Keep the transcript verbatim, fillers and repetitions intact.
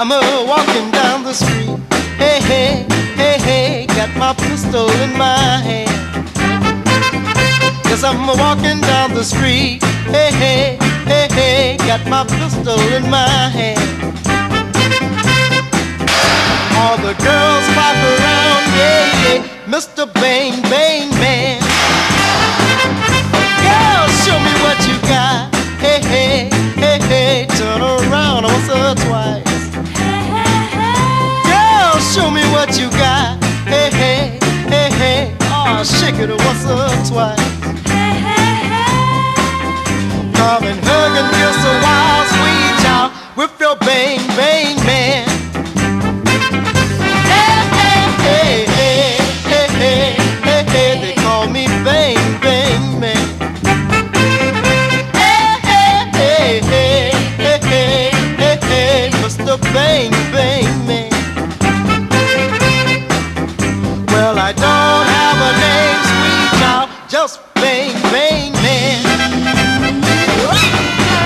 I'm a walking down the street. Hey, hey, hey, hey, got my pistol in my hand. Yes, I'm a walking down the street. Hey, hey, hey, hey, got my pistol in my hand. All the girls flock around, yeah, yeah, Mister Bang Bang Man. Girls, show me what you got. Hey, hey, hey, hey, turn around once or twice. Girls, show me what you got. Hey, hey, hey, hey, oh, shake it once or twice. Come and hug and kiss a wild sweet child with your Bang Bang Man. Hey, hey, hey, hey, hey, hey, hey, hey, they call me Bang Bang Man. Hey, hey, hey, hey, hey, hey, hey, hey, Mister Bang Bang Man. Well, I don't have a name, sweet child, just Bang Bang Man.